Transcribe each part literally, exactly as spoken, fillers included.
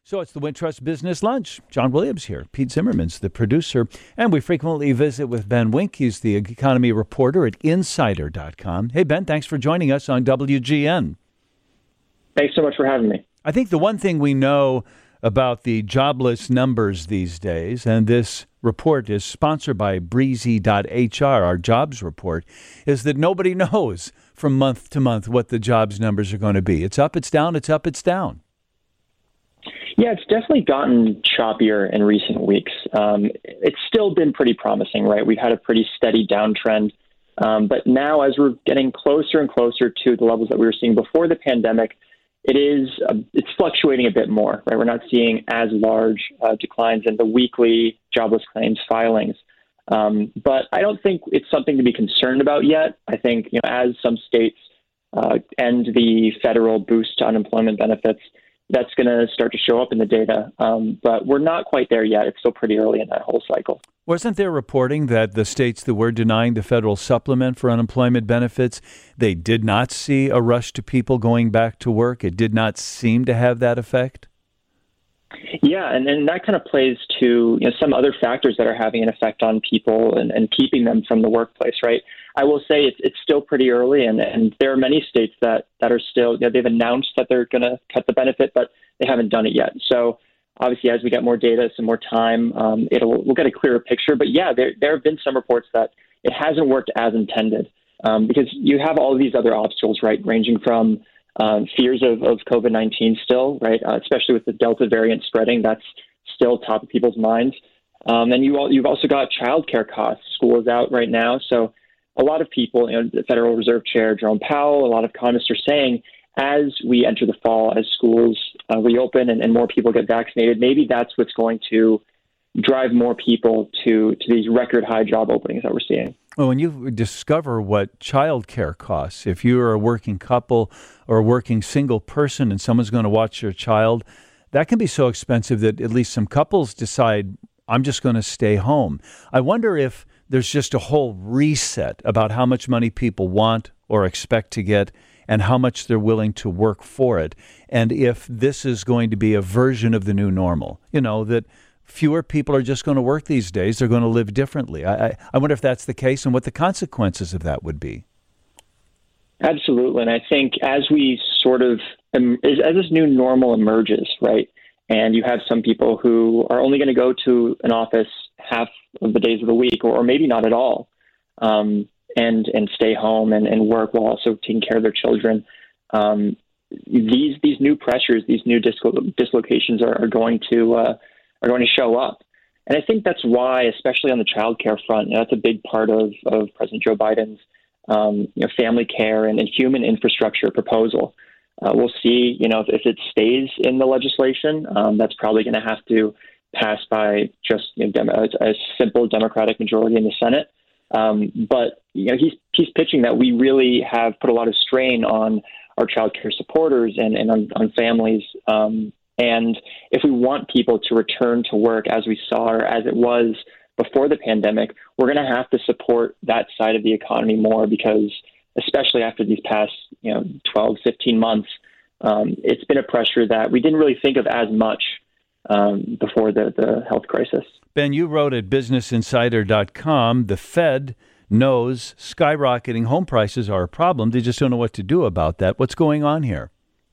So it's the Wintrust Business Lunch. John Williams here. Pete Zimmerman's the producer. And we frequently visit with Ben Wink. He's the economy reporter at insider dot com. Hey, Ben, thanks for joining us on W G N. Thanks so much for having me. I think the one thing we know about the jobless numbers these days, and this report is sponsored by breezy dot H R, our jobs report, is that nobody knows from month to month what the jobs numbers are going to be. It's up, it's down, it's up, it's down. Yeah, it's definitely gotten choppier in recent weeks. Um, it's still been pretty promising, right? We've had a pretty steady downtrend. Um, but now as we're getting closer and closer to the levels that we were seeing before the pandemic, it is uh, it's fluctuating a bit more, right? We're not seeing as large uh, declines in the weekly jobless claims filings. Um, but I don't think it's something to be concerned about yet. I think, you know, as some states uh, end the federal boost to unemployment benefits, that's going to start to show up in the data. Um, but we're not quite there yet. It's still pretty early in that whole cycle. Wasn't there reporting that the states that were denying the federal supplement for unemployment benefits, they did not see a rush to people going back to work? It did not seem to have that effect? Yeah, and, and that kind of plays to, you know, some other factors that are having an effect on people and, and keeping them from the workplace, right? I will say it's it's still pretty early, and, and there are many states that, that are still, you know, they've announced that they're going to cut the benefit, but they haven't done it yet. So obviously, as we get more data, some more time, um, it'll we'll get a clearer picture. But yeah, there there have been some reports that it hasn't worked as intended um, because you have all of these other obstacles, right, ranging from um, fears of, of COVID nineteen still, right, uh, especially with the Delta variant spreading, that's still top of people's minds. Um, and you all, you've also got childcare costs. School is out right now, so a lot of people, you know, the Federal Reserve Chair Jerome Powell, a lot of economists are saying, as we enter the fall, as schools uh, reopen and, and more people get vaccinated, maybe that's what's going to drive more people to, to these record high job openings that we're seeing. Well, when you discover what childcare costs, if you're a working couple or a working single person and someone's going to watch your child, that can be so expensive that at least some couples decide, I'm just going to stay home. I wonder if there's just a whole reset about how much money people want or expect to get and how much they're willing to work for it. And if this is going to be a version of the new normal, you know, that fewer people are just going to work these days, they're going to live differently. I, I, I wonder if that's the case and what the consequences of that would be. Absolutely. And I think as we sort of, um, as, as this new normal emerges, right, and you have some people who are only going to go to an office half of the days of the week, or, or maybe not at all, um, and and stay home and, and work while also taking care of their children. Um, these these new pressures, these new dislo- dislocations are, are going to uh, are going to show up, and I think that's why, especially on the childcare front, you know, that's a big part of, of President Joe Biden's um, you know, family care and, and human infrastructure proposal. Uh, we'll see, you know, if, if it stays in the legislation, um, that's probably going to have to pass by just, you know, dem- a, a simple Democratic majority in the Senate. Um, but, you know, he's he's pitching that we really have put a lot of strain on our child care supporters and, and on, on families. Um, and if we want people to return to work as we saw or as it was before the pandemic, we're going to have to support that side of the economy more because, especially after these past, you know, twelve, fifteen months, um, it's been a pressure that we didn't really think of as much um, before the, the health crisis. Ben, you wrote at business insider dot com, the Fed knows skyrocketing home prices are a problem. They just don't know what to do about that. What's going on here?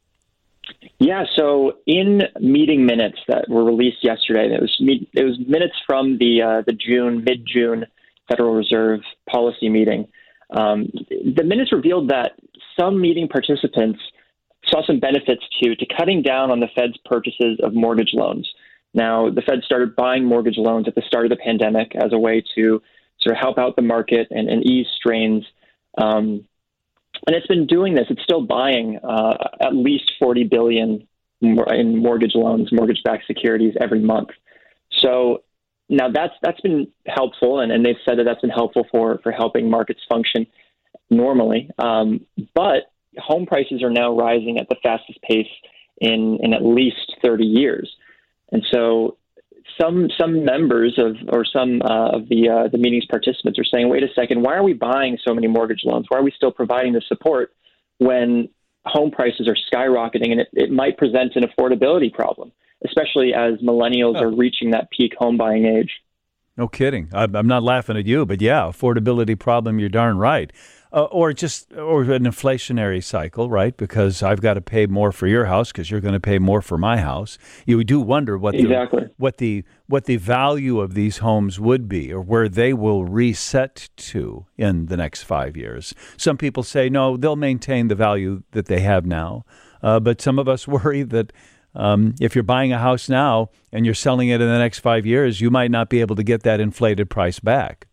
Yeah, so in meeting minutes that were released yesterday, it was it was minutes from the uh, the June, mid-June Federal Reserve policy meeting. Um, the minutes revealed that some meeting participants saw some benefits to to cutting down on the Fed's purchases of mortgage loans. Now, the Fed started buying mortgage loans at the start of the pandemic as a way to sort of help out the market and, and ease strains. Um, and it's been doing this. It's still buying uh, at least forty billion dollars in mortgage loans, mortgage-backed securities every month. So now that's that's been helpful, and, and they've said that that's been helpful for, for helping markets function normally. Um, but home prices are now rising at the fastest pace in, in at least thirty years. And so some some members of or some uh, of the uh, the meeting's participants are saying, wait a second, why are we buying so many mortgage loans? Why are we still providing the support when home prices are skyrocketing and it, it might present an affordability problem? especially as millennials Oh. are reaching that peak home buying age. No kidding. I'm I'm not laughing at you, but yeah, affordability problem. You're darn right. Uh, or just or an inflationary cycle, right? Because I've got to pay more for your house because you're going to pay more for my house. You do wonder what the Exactly. what the what the value of these homes would be, or where they will reset to in the next five years. Some people say no, they'll maintain the value that they have now, uh, but some of us worry that. Um, if you're buying a house now and you're selling it in the next five years, you might not be able to get that inflated price back.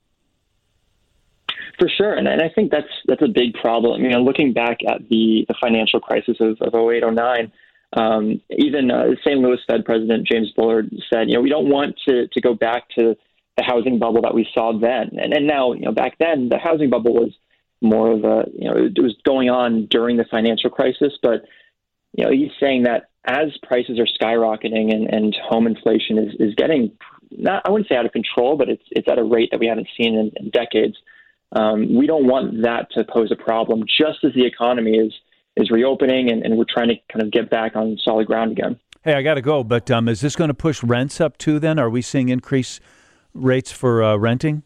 For sure, and, and I think that's that's a big problem. You know, looking back at the, the financial crisis of, of oh eight, oh nine, um, even uh, Saint Louis Fed President James Bullard said, you know, we don't want to, to go back to the housing bubble that we saw then. And, and now, you know, back then, the housing bubble was more of a, you know, it was going on during the financial crisis. But, you know, he's saying that as prices are skyrocketing and, and home inflation is, is getting, not, I wouldn't say out of control, but it's it's at a rate that we haven't seen in, in decades. Um, we don't want that to pose a problem just as the economy is is reopening and, and we're trying to kind of get back on solid ground again. Hey, I got to go, but um, is this going to push rents up too then? Are we seeing increased rates for uh, renting?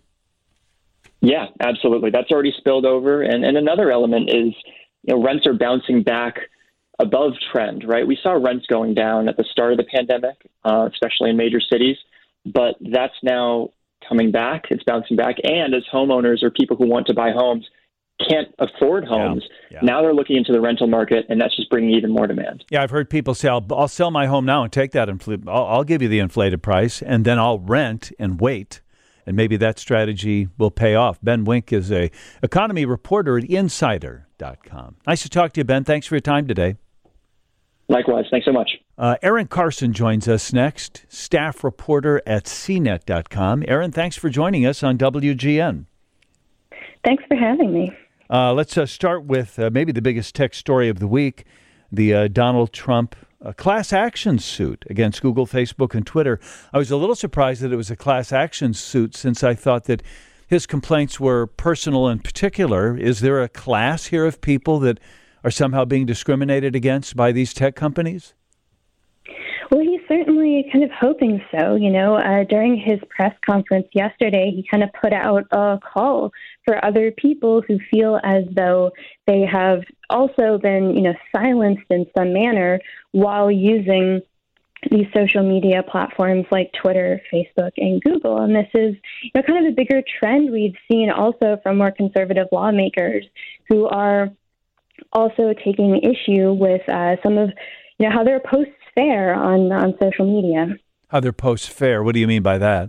Yeah, absolutely. That's already spilled over. And, and another element is, you know, rents are bouncing back above trend, right? We saw rents going down at the start of the pandemic, uh, especially in major cities, but that's now coming back. It's bouncing back. And as homeowners or people who want to buy homes can't afford homes, yeah, yeah. now they're looking into the rental market, and that's just bringing even more demand. Yeah, I've heard people say, I'll, I'll sell my home now and take that, infl- I'll, I'll give you the inflated price, and then I'll rent and wait. And maybe that strategy will pay off. Ben Wink is a economy reporter at insider dot com. Nice to talk to you, Ben. Thanks for your time today. Likewise. Thanks so much. Uh, Aaron Carson joins us next, staff reporter at C net dot com. Aaron, thanks for joining us on W G N. Thanks for having me. Uh, let's uh, start with uh, maybe the biggest tech story of the week, the uh, Donald Trump uh, class action suit against Google, Facebook, and Twitter. I was a little surprised that it was a class action suit since I thought that his complaints were personal and particular. Is there a class here of people that are somehow being discriminated against by these tech companies? Well, he's certainly kind of hoping so. You know, uh, during his press conference yesterday, he kind of put out a call for other people who feel as though they have also been, you know, silenced in some manner while using these social media platforms like Twitter, Facebook, and Google. And this is, you know, kind of a bigger trend we've seen also from more conservative lawmakers who are also taking issue with uh, some of, you know, how their posts fare on, on social media. How their posts fare? What do you mean by that?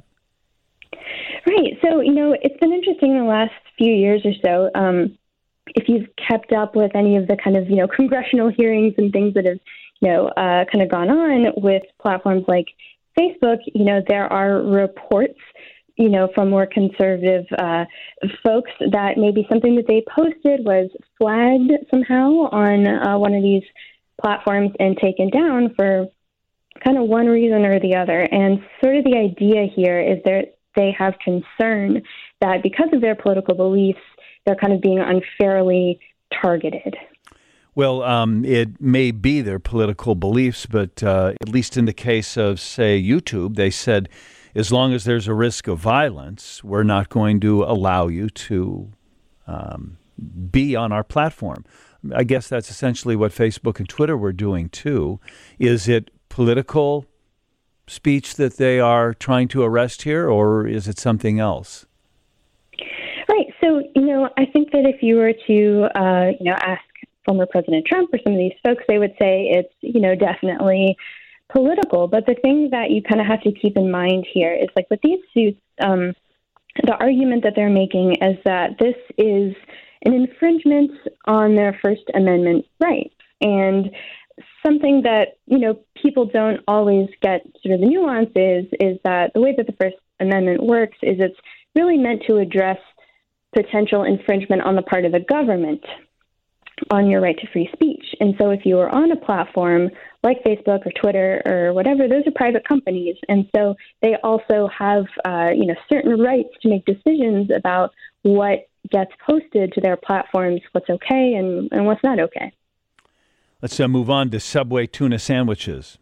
Right. So, you know, it's been interesting the last few years or so. Um, if you've kept up with any of the kind of, you know, congressional hearings and things that have, you know, uh, kind of gone on with platforms like Facebook, you know, there are reports, you know, from more conservative uh, folks that maybe something that they posted was flagged somehow on uh, one of these platforms and taken down for kind of one reason or the other. And sort of the idea here is that they have concern that because of their political beliefs, they're kind of being unfairly targeted. Well, um, it may be their political beliefs, but uh, at least in the case of, say, YouTube, they said, as long as there's a risk of violence, we're not going to allow you to um, be on our platform. I guess that's essentially what Facebook and Twitter were doing, too. Is it political speech that they are trying to arrest here, or is it something else? Right. So, you know, I think that if you were to, uh, you know, ask former President Trump or some of these folks, they would say it's, you know, definitely political. But the thing that you kind of have to keep in mind here is, like, with these suits, um, the argument that they're making is that this is an infringement on their First Amendment rights. And something that, you know, people don't always get sort of the nuances is that the way that the First Amendment works is it's really meant to address potential infringement on the part of the government on your right to free speech. And so if you are on a platform like Facebook or Twitter or whatever, those are private companies. And so they also have, uh, you know, certain rights to make decisions about what gets posted to their platforms, what's okay and, and what's not okay. Let's uh, move on to Subway tuna sandwiches.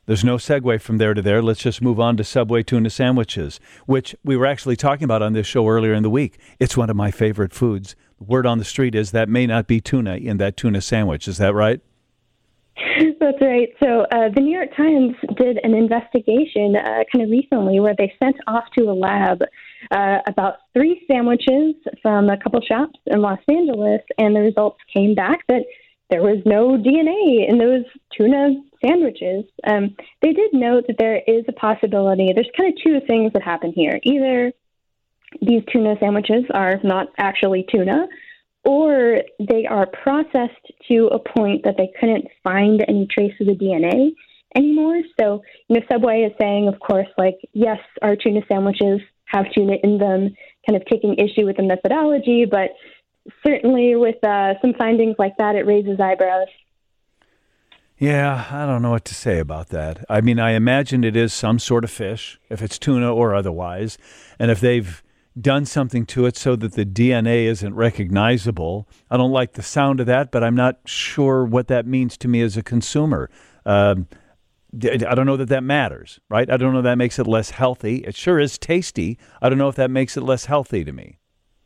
There's no segue from there to there. Let's just move on to Subway tuna sandwiches, which we were actually talking about on this show earlier in the week. It's one of my favorite foods. The word on the street is that may not be tuna in that tuna sandwich. Is that right? That's right. So uh, the New York Times did an investigation uh, kind of recently where they sent off to a lab uh, about three sandwiches from a couple shops in Los Angeles, and the results came back that there was no D N A in those tuna sandwiches. Um, they did note that there is a possibility. There's kind of two things that happen here. Either these tuna sandwiches are not actually tuna, or they are processed to a point that they couldn't find any trace of the D N A anymore. So, you know, Subway is saying, of course, like, yes, our tuna sandwiches have tuna in them, kind of taking issue with the methodology, but certainly with uh, some findings like that, it raises eyebrows. Yeah, I don't know what to say about that. I mean, I imagine it is some sort of fish, if it's tuna or otherwise, and if they've done something to it so that the D N A isn't recognizable. I don't like the sound of that, but I'm not sure what that means to me as a consumer. Um, I don't know that that matters, right? I don't know if that makes it less healthy. It sure is tasty. I don't know if that makes it less healthy to me.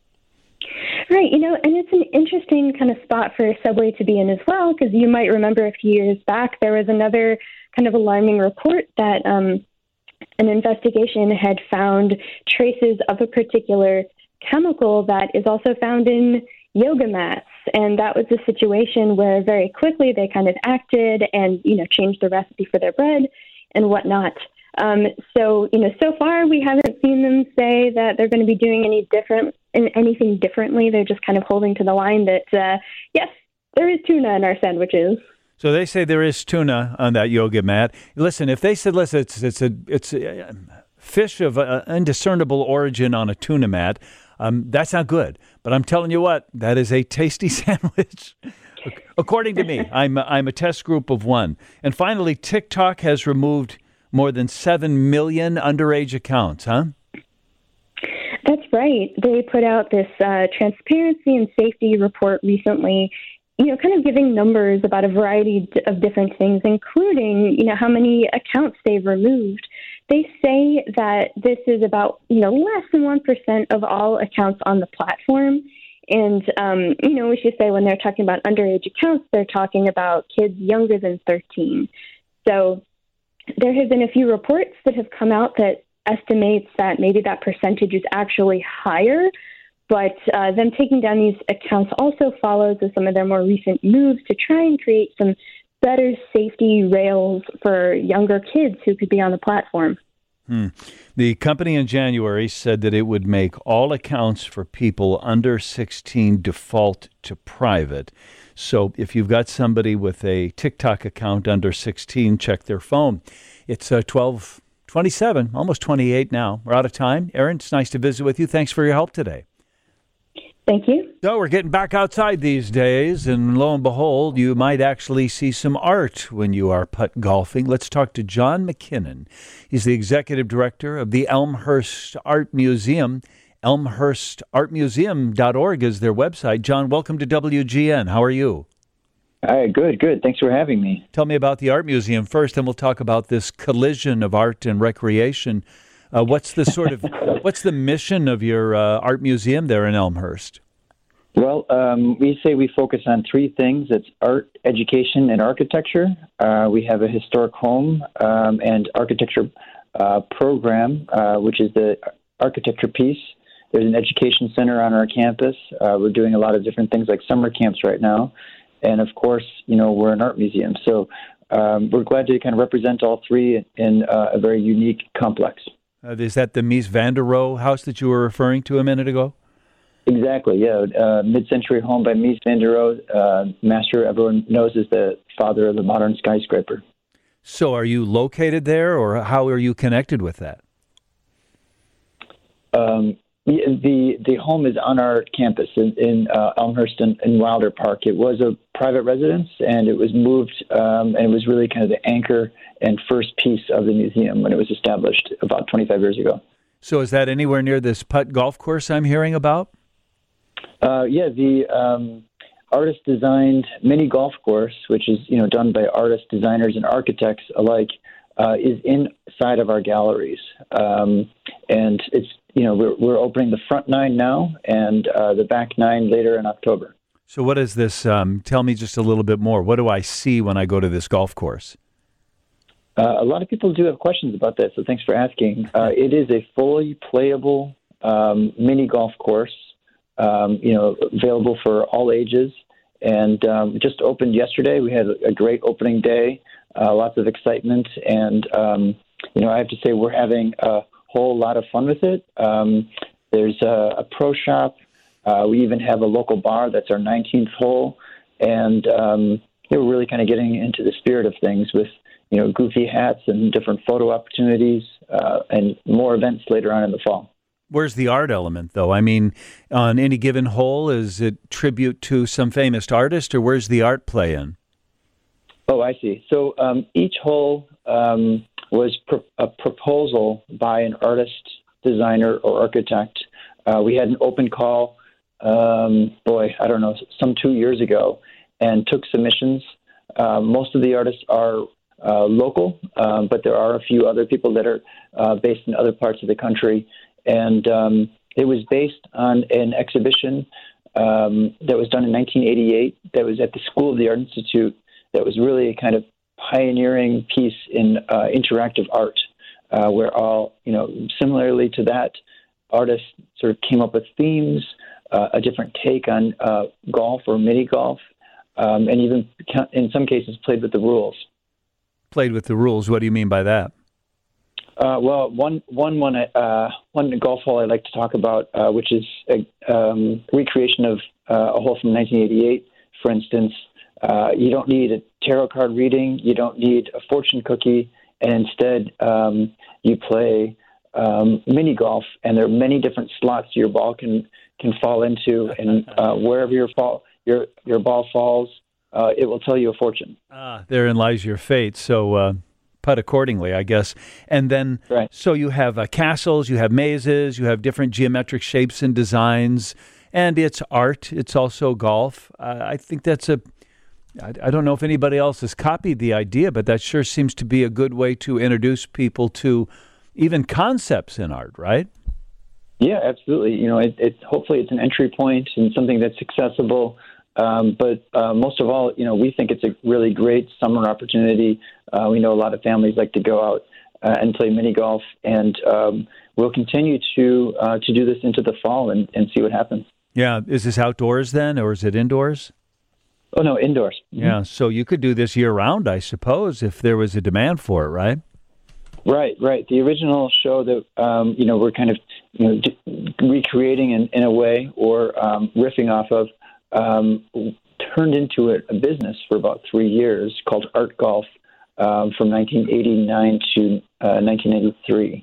Right, you know, and it's an interesting kind of spot for Subway to be in as well, because you might remember a few years back there was another kind of alarming report that um, an investigation had found traces of a particular chemical that is also found in yoga mats. And that was a situation where very quickly they kind of acted and, you know, changed the recipe for their bread and whatnot. Um, so, you know, so far we haven't seen them say that they're going to be doing any different, anything differently. They're just kind of holding to the line that, uh, yes, there is tuna in our sandwiches. So they say there is tuna on that yoga mat. Listen, if they said, listen, it's it's a it's a fish of uh, undiscernible origin on a tuna mat, um, that's not good. But I'm telling you what, that is a tasty sandwich. According to me, I'm I'm a test group of one. And finally, TikTok has removed more than seven million underage accounts, huh? That's right. They put out this uh, transparency and safety report recently, you know, kind of giving numbers about a variety of different things, including, you know, how many accounts they've removed. They say that this is about, you know, less than one percent of all accounts on the platform. And, um, you know, we should say when they're talking about underage accounts, they're talking about kids younger than thirteen. So there have been a few reports that have come out that estimates that maybe that percentage is actually higher. But uh, them taking down these accounts also follows with some of their more recent moves to try and create some better safety rails for younger kids who could be on the platform. Hmm. The company in January said that it would make all accounts for people under sixteen default to private. So if you've got somebody with a TikTok account under sixteen, check their phone. It's uh, twelve twenty-seven, almost twenty-eight now. We're out of time. Erin, it's nice to visit with you. Thanks for your help today. Thank you. So we're getting back outside these days, and lo and behold, you might actually see some art when you are putt golfing. Let's talk to John McKinnon. He's the executive director of the Elmhurst Art Museum. elmhurst art museum dot org is their website. John, welcome to W G N. How are you? Hi, good, good. Thanks for having me. Tell me about the art museum first, and we'll talk about this collision of art and recreation. Uh, what's the sort of what's the mission of your uh, art museum there in Elmhurst? Well, um, we say we focus on three things. It's art, education, and architecture. Uh, we have a historic home um, and architecture uh, program, uh, which is the architecture piece. There's an education center on our campus. Uh, we're doing a lot of different things like summer camps right now. And, of course, you know, we're an art museum. So um, we're glad to kind of represent all three in uh, a very unique complex. Uh, is that the Mies van der Rohe house that you were referring to a minute ago? Exactly, yeah. Uh, mid-century home by Mies van der Rohe. Uh, master, everyone knows, is the father of the modern skyscraper. So are you located there, or how are you connected with that? Um, the the home is on our campus in, in uh, Elmhurst and, and Wilder Park. It was a private residence, and it was moved, um, and it was really kind of the anchor and first piece of the museum when it was established about twenty-five years ago. So is that anywhere near this putt golf course I'm hearing about? Uh, yeah, the um, artist-designed mini golf course, which is you know done by artists, designers, and architects alike, uh, is inside of our galleries. Um, and it's, you know, we're, we're opening the front nine now and uh, the back nine later in October. So what is this? Um, tell me just a little bit more. What do I see when I go to this golf course? Uh, a lot of people do have questions about that, so thanks for asking. Uh, it is a fully playable um, mini golf course, um, you know, available for all ages. And um, just opened yesterday. We had a great opening day, uh, lots of excitement. And, um, you know, I have to say we're having a whole lot of fun with it. Um, there's a, a pro shop. Uh, we even have a local bar. That's our nineteenth hole. And um, we're really kind of getting into the spirit of things with, you know, goofy hats and different photo opportunities uh, and more events later on in the fall. Where's the art element, though? I mean, on any given hole, is it tribute to some famous artist, or where's the art play in? Oh, I see. So um, each hole um, was pro- a proposal by an artist, designer, or architect. Uh, we had an open call, um, boy, I don't know, some two years ago, and took submissions. Uh, most of the artists are uh, local, um, but there are a few other people that are uh, based in other parts of the country. And um, it was based on an exhibition um, that was done in nineteen eighty-eight that was at the School of the Art Institute that was really a kind of pioneering piece in uh, interactive art, uh, where all, you know, similarly to that, artists sort of came up with themes, uh, a different take on uh, golf or mini golf, um, and even in some cases played with the rules. Played with the rules. What do you mean by that? Uh, well, one one one uh, one golf hole I like to talk about, uh, which is a um, recreation of uh, a hole from nineteen eighty-eight. For instance, uh, you don't need a tarot card reading, you don't need a fortune cookie, and instead um, you play um, mini golf, and there are many different slots your ball can can fall into, and uh, wherever your fall your your ball falls, uh, it will tell you a fortune. Ah, therein lies your fate. So. Uh... Putt accordingly, I guess. And then, right. So you have uh, castles, you have mazes, you have different geometric shapes and designs, and it's art. It's also golf. Uh, I think that's a, I, I don't know if anybody else has copied the idea, but that sure seems to be a good way to introduce people to even concepts in art, right? Yeah, absolutely. You know, it, it hopefully it's an entry point and something that's accessible. Um, but uh, most of all, you know, we think it's a really great summer opportunity. Uh, we know a lot of families like to go out uh, and play mini golf, and um, we'll continue to uh, to do this into the fall and, and see what happens. Yeah, is this outdoors then, or is it indoors? Oh no, indoors. Mm-hmm. Yeah, so you could do this year round, I suppose, if there was a demand for it, right? Right, right. The original show that um, you know we're kind of you know d- recreating in, in a way or um, riffing off of. Um, turned into a, a business for about three years called Art Golf um, from nineteen eighty-nine to uh, nineteen ninety-three.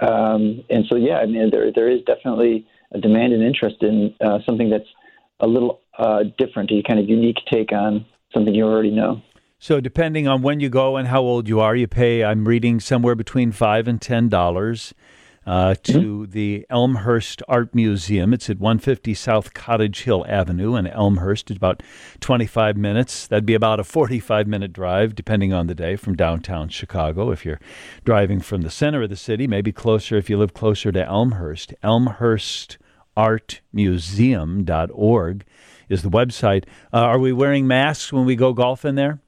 Um, and so, yeah, I mean, there there is definitely a demand and interest in uh, something that's a little uh, different, a kind of unique take on something you already know. So depending on when you go and how old you are, you pay, I'm reading, somewhere between five dollars and ten dollars. Uh, to mm-hmm. the Elmhurst Art Museum. It's at one fifty South Cottage Hill Avenue in Elmhurst. It's about twenty-five minutes. That'd be about a forty-five minute drive, depending on the day, from downtown Chicago. If you're driving from the center of the city, maybe closer if you live closer to Elmhurst. Elmhurst Art Museum dot org is the website. Uh, are we wearing masks when we go golfing there?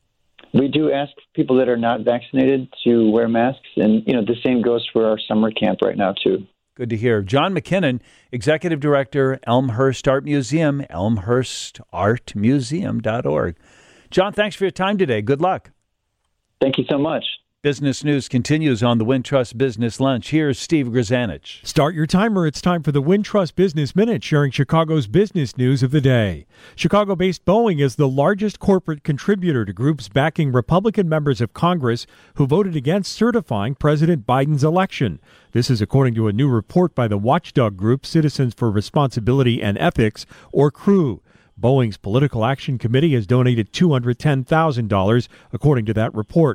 We do ask people that are not vaccinated to wear masks, and you know the same goes for our summer camp right now too. Good to hear. John McKinnon, Executive Director, Elmhurst Art Museum, elmhurst art museum dot org. John, thanks for your time today. Good luck. Thank you so much. Business news continues on the Wintrust Business Lunch. Here's Steve Grzanich. Start your timer. It's time for the Wintrust Business Minute, sharing Chicago's business news of the day. Chicago-based Boeing is the largest corporate contributor to groups backing Republican members of Congress who voted against certifying President Biden's election. This is according to a new report by the watchdog group Citizens for Responsibility and Ethics, or C R E W. Boeing's Political Action Committee has donated two hundred ten thousand dollars, according to that report.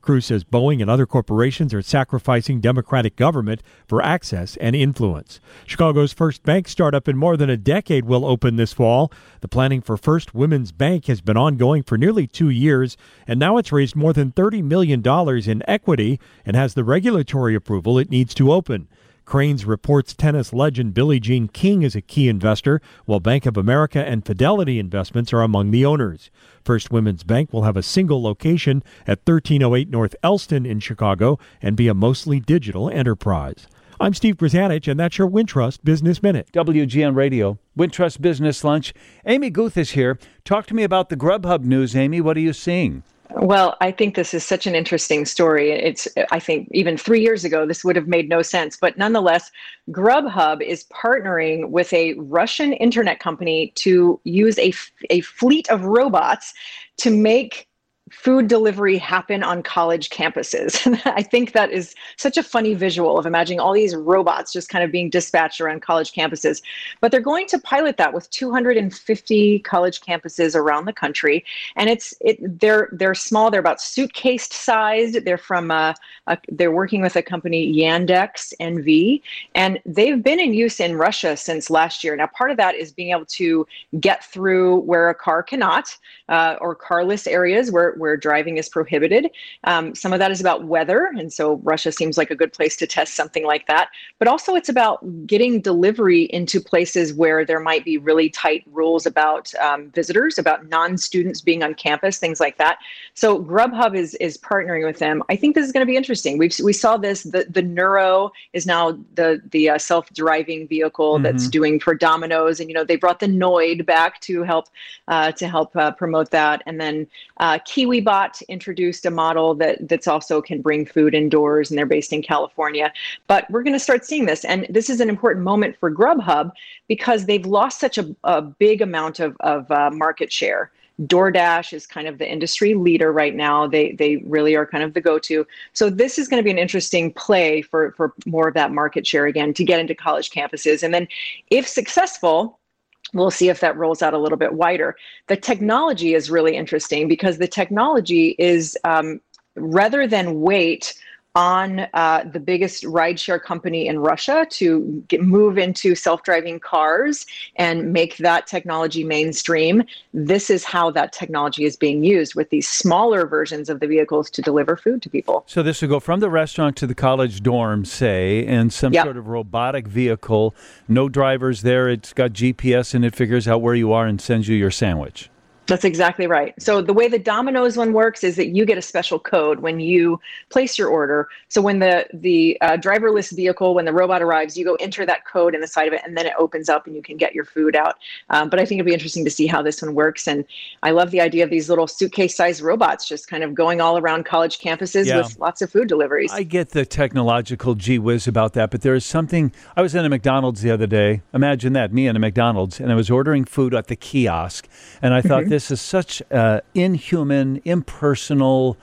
Cruz says Boeing and other corporations are sacrificing democratic government for access and influence. Chicago's first bank startup in more than a decade will open this fall. The planning for First Women's Bank has been ongoing for nearly two years, and now it's raised more than thirty million dollars in equity and has the regulatory approval it needs to open. Crain's reports tennis legend Billie Jean King is a key investor, while Bank of America and Fidelity Investments are among the owners. First Women's Bank will have a single location at thirteen oh eight North Elston in Chicago and be a mostly digital enterprise. I'm Steve Grzanich, and that's your Wintrust Business Minute. W G N Radio, Wintrust Business Lunch. Amy Guth is here. Talk to me about the Grubhub news, Amy. What are you seeing? Well, I think this is such an interesting story. It's, I think even three years ago, this would have made no sense. But nonetheless, Grubhub is partnering with a Russian internet company to use a, a fleet of robots to make food delivery happen on college campuses. I think that is such a funny visual of imagining all these robots just kind of being dispatched around college campuses. But they're going to pilot that with two hundred fifty college campuses around the country. And it's it they're they're small. They're about suitcase sized. They're from uh, a, they're working with a company, Yandex N V, and they've been in use in Russia since last year. Now, part of that is being able to get through where a car cannot, uh, or carless areas where where driving is prohibited. Um, some of that is about weather. And so Russia seems like a good place to test something like that. But also it's about getting delivery into places where there might be really tight rules about um, visitors, about non-students being on campus, things like that. So Grubhub is is partnering with them. I think this is going to be interesting. We've, we saw this, the, the Nuro is now the, the uh, self-driving vehicle mm-hmm. that's doing for Domino's. And, you know, they brought the Noid back to help, uh, to help uh, promote that. And then uh, Kiwi KiwiBot introduced a model that that's also can bring food indoors, and they're based in California. But we're going to start seeing this. And this is an important moment for Grubhub because they've lost such a, a big amount of, of uh, market share. DoorDash is kind of the industry leader right now. They they really are kind of the go-to. So this is going to be an interesting play for, for more of that market share again to get into college campuses. And then if successful, we'll see if that rolls out a little bit wider. The technology is really interesting because the technology is, um, rather than wait on uh, the biggest rideshare company in Russia to get, move into self-driving cars and make that technology mainstream, this is how that technology is being used with these smaller versions of the vehicles to deliver food to people. So this will go from the restaurant to the college dorm, say, in some yep. sort of robotic vehicle, no drivers there, it's got G P S and it figures out where you are and sends you your sandwich. That's exactly right. So the way the Domino's one works is that you get a special code when you place your order. So when the the uh, driverless vehicle, when the robot arrives, you go enter that code in the side of it, and then it opens up and you can get your food out. Um, but I think it'll be interesting to see how this one works. And I love the idea of these little suitcase-sized robots just kind of going all around college campuses yeah. with lots of food deliveries. I get the technological gee whiz about that, but there is something. I was in a McDonald's the other day. Imagine that, me in a McDonald's, and I was ordering food at the kiosk, and I thought, mm-hmm. this is such an inhuman, impersonal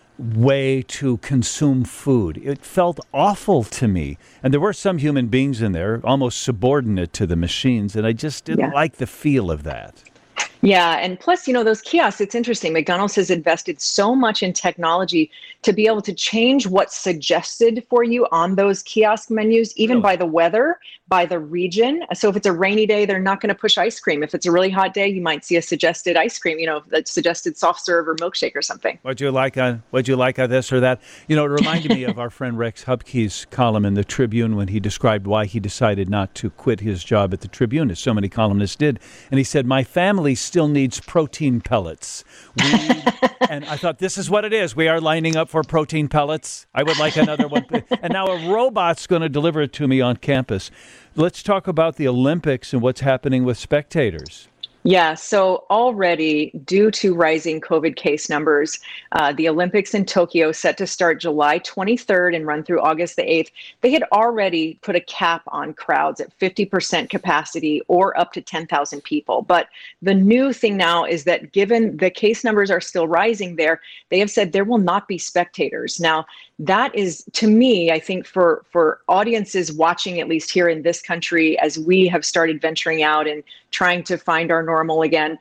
way to consume food. It felt awful to me. And there were some human beings in there, almost subordinate to the machines, and I just didn't yeah. like the feel of that. Yeah, and plus, you know, those kiosks, it's interesting. McDonald's has invested so much in technology to be able to change what's suggested for you on those kiosk menus, even really? by the weather, by the region. So if it's a rainy day, they're not going to push ice cream. If it's a really hot day, you might see a suggested ice cream, you know, that suggested soft serve or milkshake or something. What'd you like on, what'd you like on this or that? You know, it reminded me of our friend Rex Hupke's column in the Tribune when he described why he decided not to quit his job at the Tribune, as so many columnists did. And he said, my family still needs protein pellets. We, and I thought, this is what it is. We are lining up for protein pellets. I would like another one. And now a robot's going to deliver it to me on campus. Let's talk about the Olympics and what's happening with spectators. Yeah, so already, due to rising COVID case numbers, uh, the Olympics in Tokyo, set to start July twenty-third and run through August the eighth, they had already put a cap on crowds at fifty percent capacity or up to ten thousand people. But the new thing now is that given the case numbers are still rising there, they have said there will not be spectators. Now, that is, to me, I think for, for audiences watching, at least here in this country, as we have started venturing out and trying to find our normal again,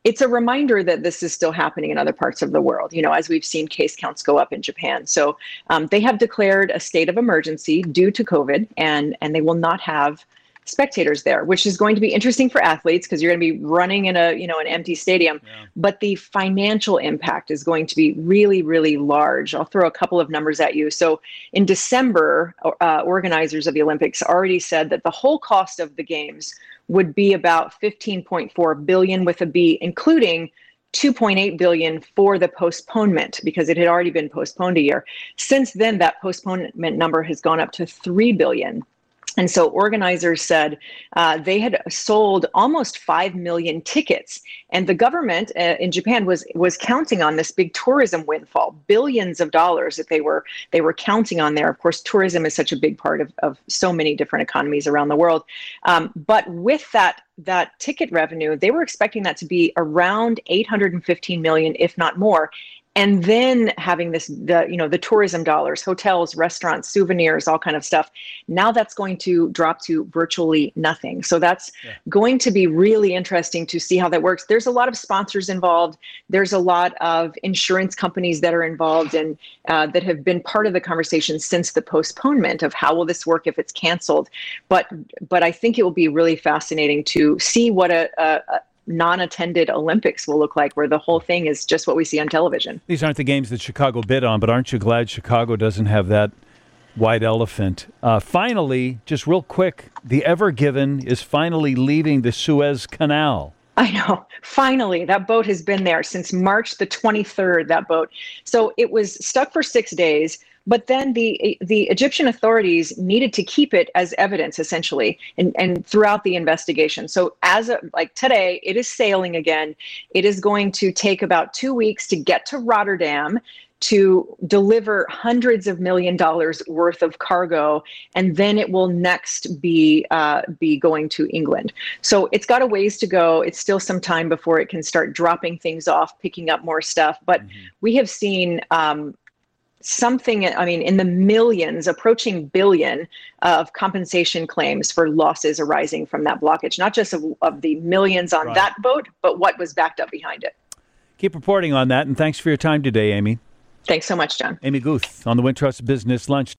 it's a reminder that this is still happening in other parts of the world, you know, as we've seen case counts go up in Japan. So um, they have declared a state of emergency due to COVID, and, and they will not have spectators there, which is going to be interesting for athletes because you're going to be running in a, you know, an empty stadium. Yeah. But the financial impact is going to be really, really large. I'll throw a couple of numbers at you. So in December, uh, organizers of the Olympics already said that the whole cost of the games would be about fifteen point four billion with a B, including two point eight billion for the postponement because it had already been postponed a year. Since then, that postponement number has gone up to three billion. And so organizers said uh, they had sold almost five million tickets. And the government uh, in Japan was was counting on this big tourism windfall, billions of dollars that they were they were counting on there. Of course, tourism is such a big part of, of so many different economies around the world. Um, but with that that ticket revenue, they were expecting that to be around eight hundred fifteen million, if not more. And then having this, the you know, the tourism dollars, hotels, restaurants, souvenirs, all kind of stuff. Now that's going to drop to virtually nothing. So that's yeah. going to be really interesting to see how that works. There's a lot of sponsors involved. There's a lot of insurance companies that are involved and uh, that have been part of the conversation since the postponement of how will this work if it's canceled. But but I think it will be really fascinating to see what a, a, a non-attended Olympics will look like, where the whole thing is just what we see on television. These aren't the games that Chicago bid on, but aren't you glad Chicago doesn't have that white elephant? Uh, finally, just real quick, the Ever Given is finally leaving the Suez Canal. I know. Finally, that boat has been there since March the twenty-third, that boat. So it was stuck for six days. But then the the Egyptian authorities needed to keep it as evidence, essentially, and, and throughout the investigation. So as of, like today, it is sailing again. It is going to take about two weeks to get to Rotterdam to deliver hundreds of million dollars worth of cargo, and then it will next be uh, be going to England. So it's got a ways to go. It's still some time before it can start dropping things off, picking up more stuff. But mm-hmm. we have seen um, something, I mean, in the millions, approaching billion of compensation claims for losses arising from that blockage, not just of, of the millions on right. that boat, but what was backed up behind it. Keep reporting on that, and thanks for your time today, Amy. Thanks so much, John. Amy Guth on the Wintrust Business Lunch.